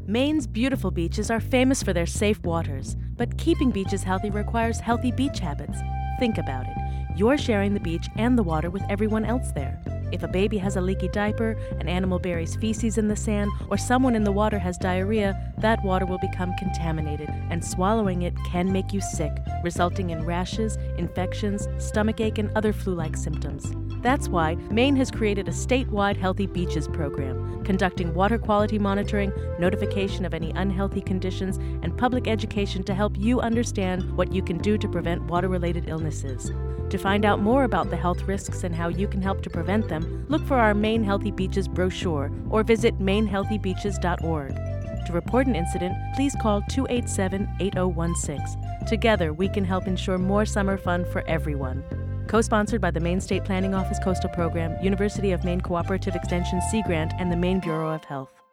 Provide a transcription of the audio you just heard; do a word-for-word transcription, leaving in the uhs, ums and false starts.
Maine's beautiful beaches are famous for their safe waters, but keeping beaches healthy requires healthy beach habits. Think about it. You're sharing the beach and the water with everyone else there. If a baby has a leaky diaper, an animal buries feces in the sand, or someone in the water has diarrhea, that water will become contaminated, and swallowing it can make you sick, resulting in rashes, infections, stomachache, and other flu-like symptoms. That's why Maine has created a statewide Healthy Beaches program, conducting water quality monitoring, notification of any unhealthy conditions, and public education to help you understand what you can do to prevent water-related illnesses. To find out more about the health risks and how you can help to prevent them, look for our Maine Healthy Beaches brochure or visit maine healthy beaches dot org. To report an incident, please call two eight seven, eight zero one six. Together, we can help ensure more summer fun for everyone. Co-sponsored by the Maine State Planning Office Coastal Program, University of Maine Cooperative Extension Sea Grant, and the Maine Bureau of Health.